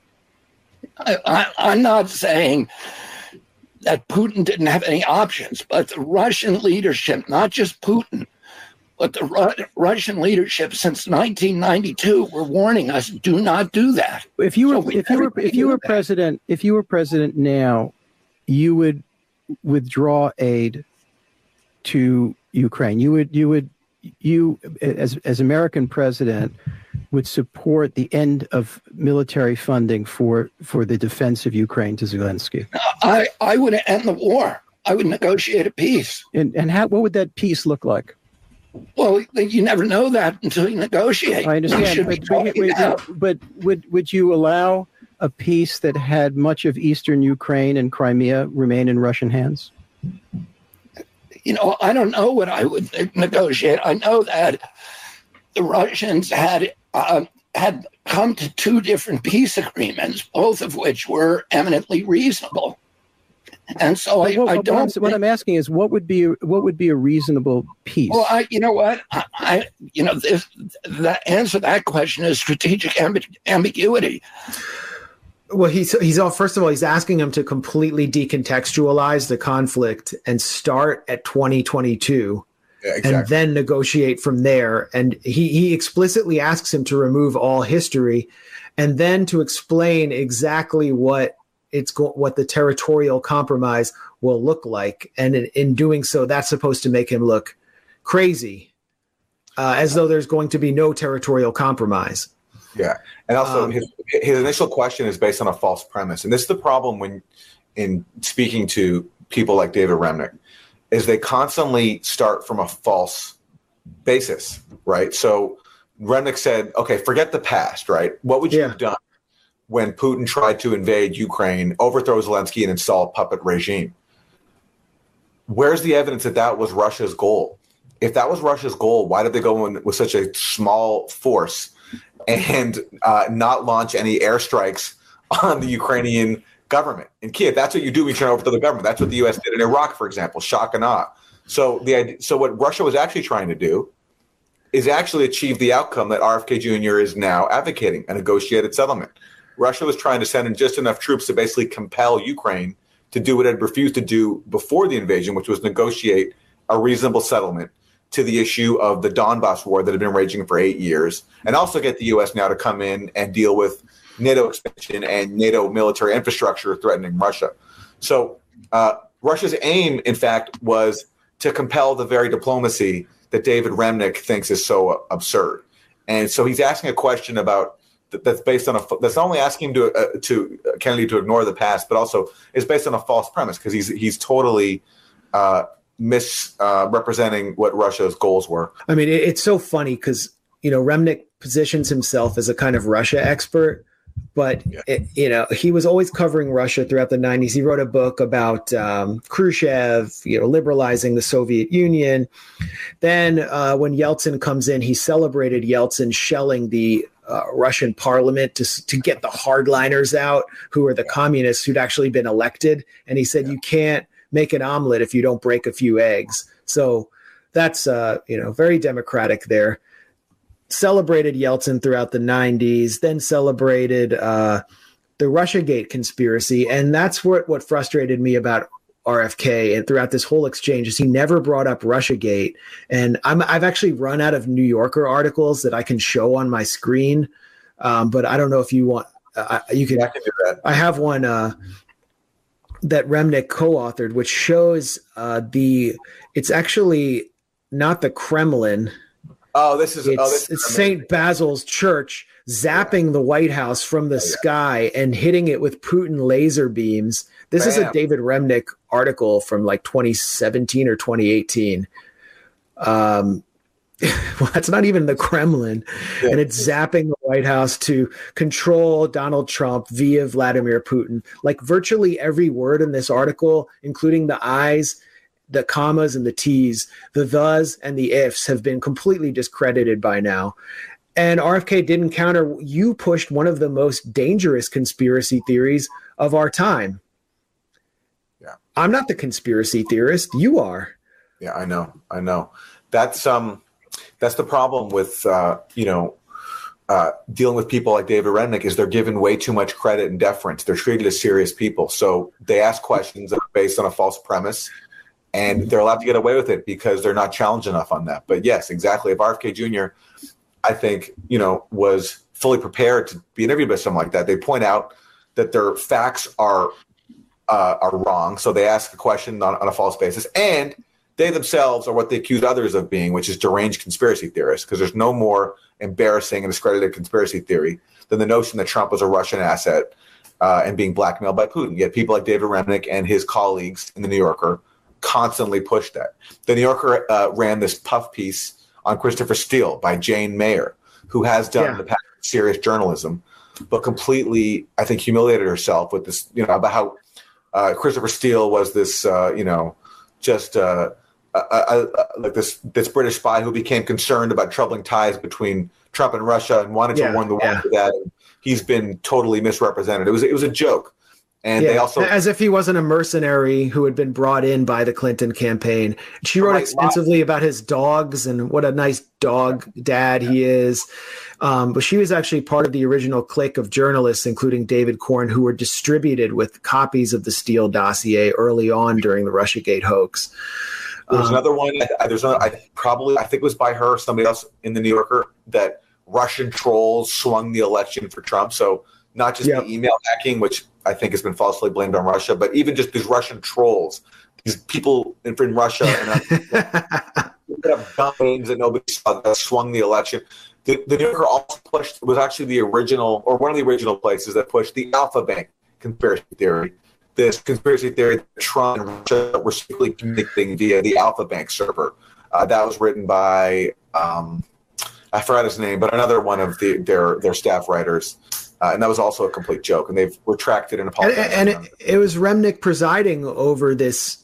I'm not saying that Putin didn't have any options, but the Russian leadership, not just Putin, but the Russian leadership since 1992 were warning us, do not do that. If you were president now, you would withdraw aid to Ukraine. You as American president would support the end of military funding for the defense of Ukraine to Zelensky. I would end the war. I would negotiate a peace. And what would that peace look like? Well, you never know that until you negotiate. I understand, but would you allow a peace that had much of eastern Ukraine and Crimea remain in Russian hands? I don't know what I would negotiate. I know that the Russians had come to two different peace agreements, both of which were eminently reasonable. And so what I'm asking is, what would be a reasonable peace? Well, the answer to that question is strategic ambiguity. Well, first of all, he's asking him to completely decontextualize the conflict and start at 2022. Yeah, exactly. And then negotiate from there. And he explicitly asks him to remove all history and then to explain exactly what the territorial compromise will look like. And in doing so, that's supposed to make him look crazy, as though there's going to be no territorial compromise. Yeah. And also his initial question is based on a false premise. And this is the problem when in speaking to people like David Remnick, is they constantly start from a false basis, right? So Remnick said, okay, forget the past, right? What would you have done when Putin tried to invade Ukraine, overthrow Zelensky, and install a puppet regime? Where's the evidence that was Russia's goal? If that was Russia's goal, why did they go in with such a small force and not launch any airstrikes on the Ukrainian government? In Kiev, that's what you do when you turn over to the government. That's what the U.S. did in Iraq, for example, shock and awe. So what Russia was actually trying to do is actually achieve the outcome that RFK Jr. is now advocating, a negotiated settlement. Russia was trying to send in just enough troops to basically compel Ukraine to do what it had refused to do before the invasion, which was negotiate a reasonable settlement to the issue of the Donbass war that had been raging for 8 years, and also get the U.S. now to come in and deal with NATO expansion and NATO military infrastructure threatening Russia. So Russia's aim, in fact, was to compel the very diplomacy that David Remnick thinks is so absurd. And so he's asking a question about that's based on that's not only asking him to Kennedy to ignore the past, but also is based on a false premise, because he's totally misrepresenting what Russia's goals were. I mean, it's so funny because Remnick positions himself as a kind of Russia expert, But, he was always covering Russia throughout the 90s. He wrote a book about Khrushchev, liberalizing the Soviet Union. Then when Yeltsin comes in, he celebrated Yeltsin shelling the Russian parliament to get the hardliners out, who are the communists who'd actually been elected. And he said, you can't make an omelet if you don't break a few eggs. So that's, very democratic there. Celebrated Yeltsin throughout the 90s, then celebrated the Russiagate conspiracy. And that's what frustrated me about RFK and throughout this whole exchange is he never brought up Russiagate. And I've actually run out of New Yorker articles that I can show on my screen. But I don't know if you want, you can, I can do that. I have one that Remnick co-authored, which shows it's actually not the Kremlin. It's St. Basil's Church zapping the White House from the sky and hitting it with Putin laser beams. This is a David Remnick article from like 2017 or 2018. Well, that's not even the Kremlin. Yeah. And it's zapping the White House to control Donald Trump via Vladimir Putin. Like virtually every word in this article, including the I's, the commas and the T's, the thes and the ifs have been completely discredited by now. And RFK didn't counter. You pushed one of the most dangerous conspiracy theories of our time. Yeah. I'm not the conspiracy theorist. You are. Yeah, I know. That's the problem with, dealing with people like David Remnick is they're given way too much credit and deference. They're treated as serious people. So they ask questions that are based on a false premise. And they're allowed to get away with it because they're not challenged enough on that. But yes, exactly. If RFK Jr., I think, was fully prepared to be interviewed by someone like that, they point out that their facts are wrong. So they ask a question on a false basis. And they themselves are what they accuse others of being, which is deranged conspiracy theorists, because there's no more embarrassing and discredited conspiracy theory than the notion that Trump was a Russian asset and being blackmailed by Putin. Yet people like David Remnick and his colleagues in The New Yorker constantly pushed that. The New Yorker ran this puff piece on Christopher Steele by Jane Mayer, who has done in the past serious journalism, but completely, I think, humiliated herself with this, about how Christopher Steele was this, like this British spy who became concerned about troubling ties between Trump and Russia and wanted to warn the world of that. He's been totally misrepresented. It was a joke. And they also, as if he wasn't a mercenary who had been brought in by the Clinton campaign. She wrote extensively about his dogs and what a nice dog dad he is. But she was actually part of the original clique of journalists, including David Corn, who were distributed with copies of the Steele dossier early on during the Russiagate hoax. There's another one. I think it was by her, somebody else in the New Yorker, that Russian trolls swung the election for Trump. So not just the email hacking, which I think has been falsely blamed on Russia, but even just these Russian trolls, these people in Russia and names that nobody saw that swung the election. The New Yorker also pushed, was actually the original, or one of the original places that pushed the Alpha Bank conspiracy theory. This conspiracy theory that Trump and Russia were secretly communicating via the Alpha Bank server. That was written by, I forgot his name, but another one of their staff writers. And that was also a complete joke, and they've retracted and apologized. And it was Remnick presiding over this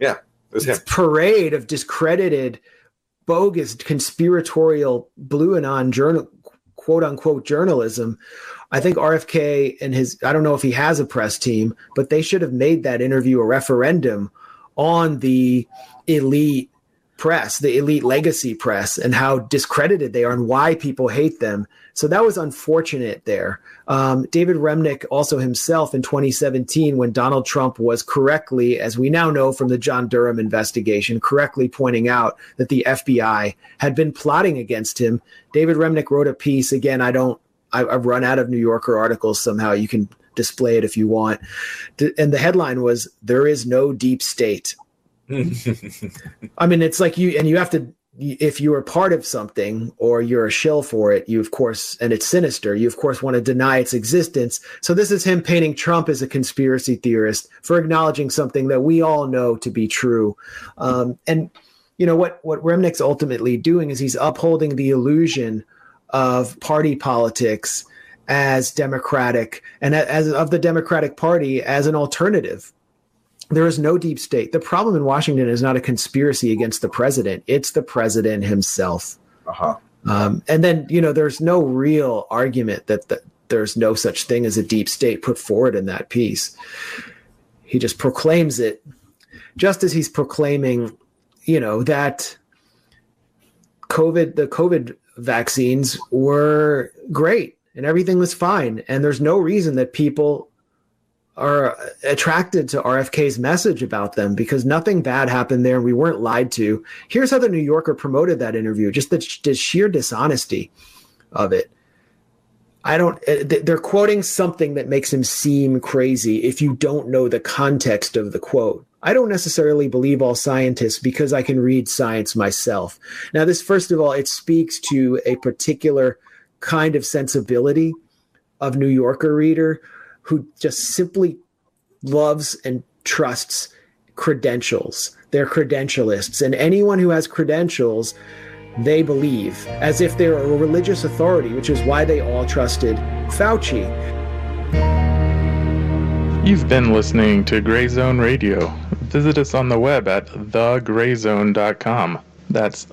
parade of discredited, bogus, conspiratorial, blue anon quote-unquote journalism. I think RFK and I don't know if he has a press team, but they should have made that interview a referendum on the elite press, the elite legacy press, and how discredited they are and why people hate them. So that was unfortunate there. David Remnick also himself in 2017, when Donald Trump was correctly, as we now know from the John Durham investigation, correctly pointing out that the FBI had been plotting against him. David Remnick wrote a piece. Again, I've run out of New Yorker articles somehow. You can display it if you want. And the headline was, "There is no deep state." I mean, it's like you have to, if you are part of something or you're a shill for it, you of course, and it's sinister, you of course want to deny its existence. So this is him painting Trump as a conspiracy theorist for acknowledging something that we all know to be true. And what Remnick's ultimately doing is he's upholding the illusion of party politics as Democratic and as of the Democratic Party as an alternative. There is no deep state. The problem in Washington is not a conspiracy against the president. It's the president himself. And then, there's no real argument that there's no such thing as a deep state put forward in that piece. He just proclaims it, just as he's proclaiming, that the COVID vaccines were great and everything was fine. And there's no reason that people are attracted to RFK's message about them, because nothing bad happened there and we weren't lied to. Here's how the New Yorker promoted that interview, just the sheer dishonesty of it. They're quoting something that makes him seem crazy if you don't know the context of the quote. I don't necessarily believe all scientists because I can read science myself. Now, this, first of all, it speaks to a particular kind of sensibility of New Yorker reader who just simply loves and trusts credentials. They're credentialists. And anyone who has credentials, they believe, as if they're a religious authority, which is why they all trusted Fauci. You've been listening to Gray Zone Radio. Visit us on the web at thegrayzone.com. That's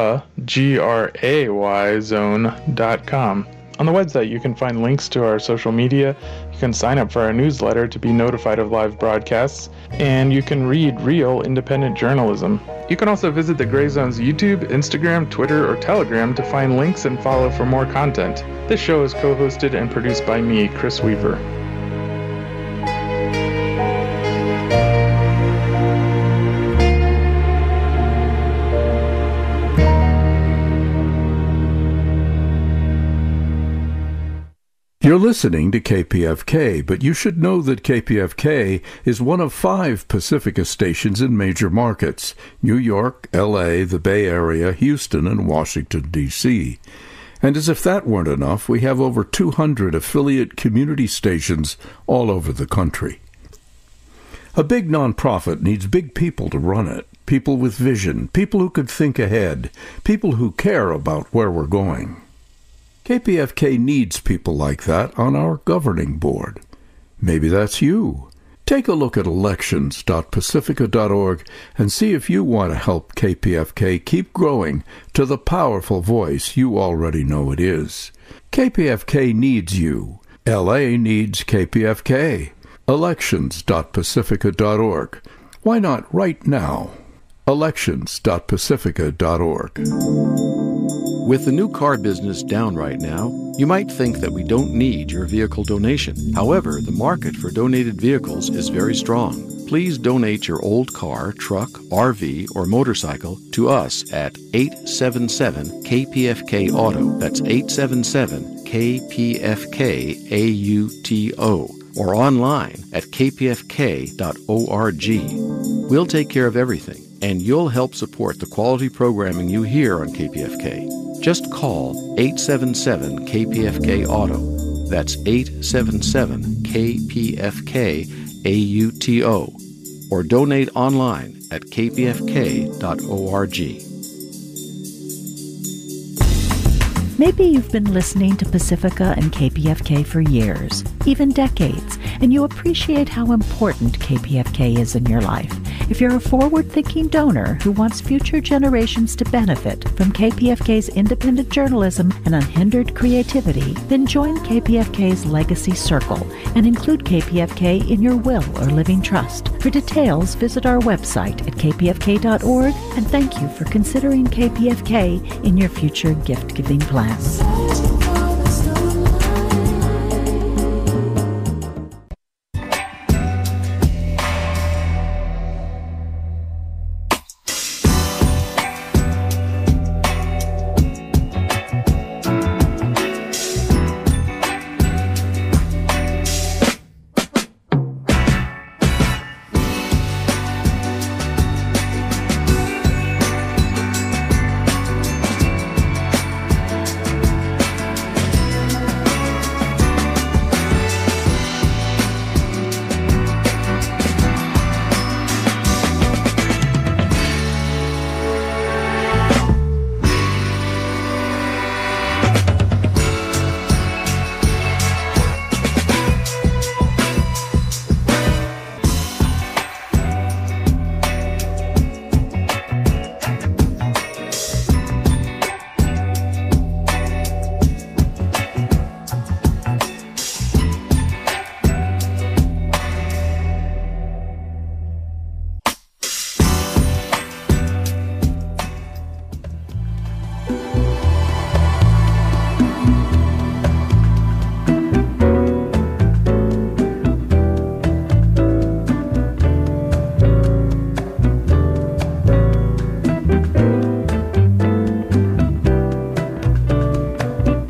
thegrayzone.com. On the website, you can find links to our social media, you can sign up for our newsletter to be notified of live broadcasts, and you can read real independent journalism. You can also visit the Gray Zone's YouTube, Instagram, Twitter, or Telegram to find links and follow for more content. This show is co-hosted and produced by me, Chris Weaver. You're listening to KPFK, but you should know that KPFK is one of 5 Pacifica stations in major markets: New York, LA, the Bay Area, Houston, and Washington, D.C. And as if that weren't enough, we have over 200 affiliate community stations all over the country. A big nonprofit needs big people to run it, people with vision, people who could think ahead, people who care about where we're going. KPFK needs people like that on our governing board. Maybe that's you. Take a look at elections.pacifica.org and see if you want to help KPFK keep growing to the powerful voice you already know it is. KPFK needs you. LA needs KPFK. Elections.pacifica.org. Why not right now? Elections.pacifica.org. With the new car business down right now, you might think that we don't need your vehicle donation. However, the market for donated vehicles is very strong. Please donate your old car, truck, RV, or motorcycle to us at 877-KPFK-AUTO. That's 877-KPFK-AUTO. Or online at kpfk.org. We'll take care of everything, and you'll help support the quality programming you hear on KPFK. Just call 877-KPFK-AUTO. That's 877-KPFK-AUTO. Or donate online at kpfk.org. Maybe you've been listening to Pacifica and KPFK for years, even decades, and you appreciate how important KPFK is in your life. If you're a forward-thinking donor who wants future generations to benefit from KPFK's independent journalism and unhindered creativity, then join KPFK's Legacy Circle and include KPFK in your will or living trust. For details, visit our website at kpfk.org, and thank you for considering KPFK in your future gift-giving plans.